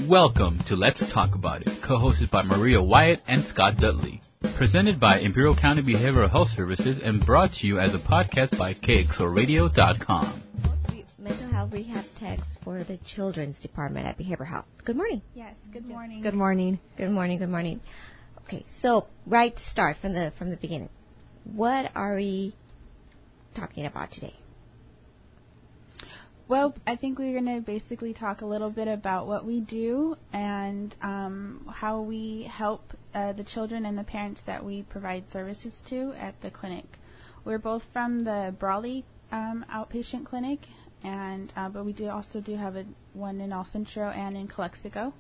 Welcome to Let's Talk About It, co-hosted by Maria Wyatt and Scott Dudley. Presented by Imperial County Behavioral Health Services and brought to you as a podcast by KXORadio.com. Mental health rehab techs for the Children's Department at Behavioral Health. Good morning. Yes, good morning. Good morning. Good morning, good morning. Okay, so start from the beginning. What are we talking about today? Well, I think we're going to basically talk a little bit about what we do and how we help the children and the parents that we provide services to at the clinic. We're both from the Brawley outpatient clinic, and but we also do have one in El Centro and in Calexico.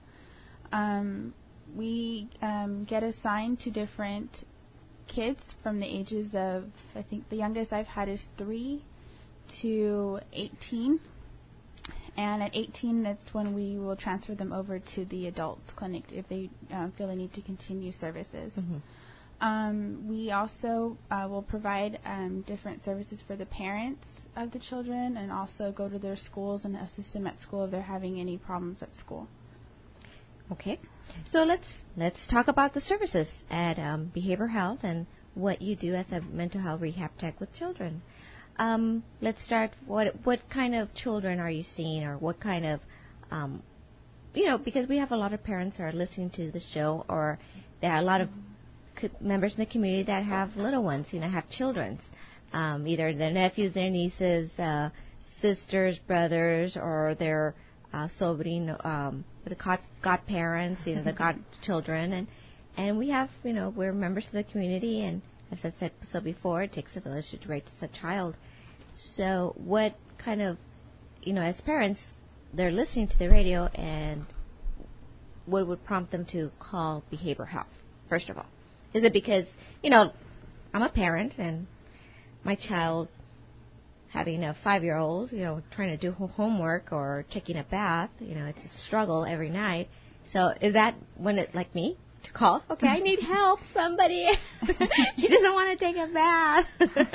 We get assigned to different kids from the ages of, I think the youngest I've had is 3 to 18. And at 18, that's when we will transfer them over to the adults clinic if they feel they need to continue services. Mm-hmm. We also will provide different services for the parents of the children and also go to their schools and assist them at school if they're having any problems at school. Okay. So let's talk about the services at Behavioral Health and what you do as a mental health rehab tech with children. Let's start. What kind of children are you seeing, or what kind of, because we have a lot of parents who are listening to the show, or there are a lot of members in the community that have little ones, have children, either their nephews, their nieces, sisters, brothers, or their sobrino, the godparents, the godchildren, and we have, we're members of the community, and as I said before, it takes a village to raise a child. So what kind of, as parents, they're listening to the radio, and what would prompt them to call Behavioral Health, first of all? Is it because, I'm a parent, and my child having a 5-year-old, trying to do homework or taking a bath, it's a struggle every night. So is that when it, like me, to call? Okay, I need help, somebody. She doesn't want to take a bath.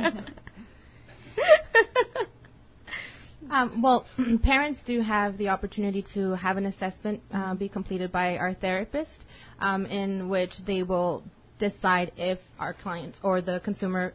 Well, parents do have the opportunity to have an assessment be completed by our therapist, in which they will decide if our client or the consumer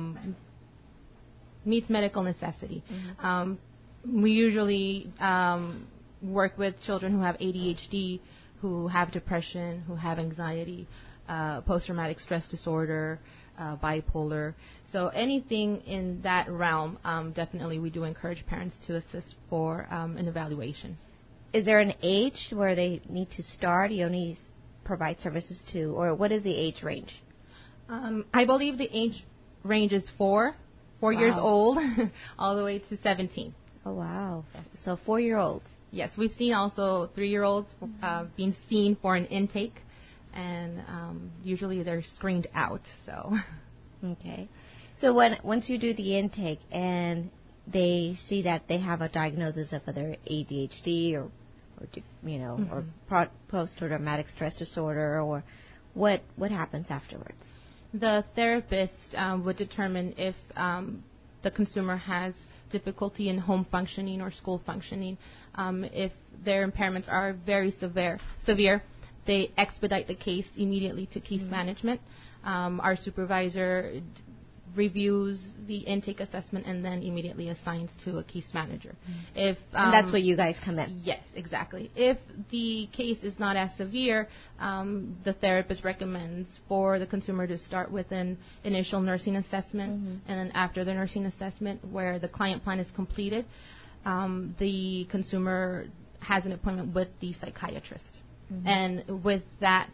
meets medical necessity. Mm-hmm. We usually work with children who have ADHD, who have depression, who have anxiety, post-traumatic stress disorder, bipolar. So anything in that realm, definitely we do encourage parents to assist for an evaluation. Is there an age where they need to start? You only provide services to, or what is the age range? I believe the age range is 4 years old, all the way to 17. Oh, wow. So 4-year-olds. Yes, we've seen also 3-year-olds being seen for an intake, and usually they're screened out. So, okay. So once you do the intake and they see that they have a diagnosis of either ADHD or mm-hmm. or post-traumatic stress disorder, or what happens afterwards? The therapist would determine if the consumer has difficulty in home functioning or school functioning. If their impairments are very severe, they expedite the case immediately to case mm-hmm. management. Our supervisor reviews the intake assessment and then immediately assigns to a case manager. Mm-hmm. If and that's where you guys come in. Yes, exactly. If the case is not as severe, the therapist recommends for the consumer to start with an initial nursing assessment, mm-hmm. and then after the nursing assessment, where the client plan is completed, the consumer has an appointment with the psychiatrist. Mm-hmm. And with that,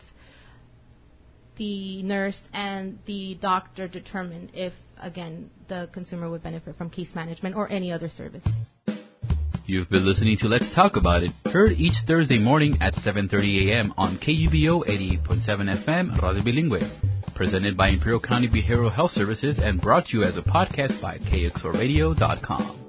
the nurse and the doctor determine if, again, the consumer would benefit from case management or any other service. You've been listening to Let's Talk About It, heard each Thursday morning at 7:30 a.m. on KUBO 88.7 FM Radio Bilingüe. Presented by Imperial County Behavioral Health Services and brought to you as a podcast by KXORadio.com.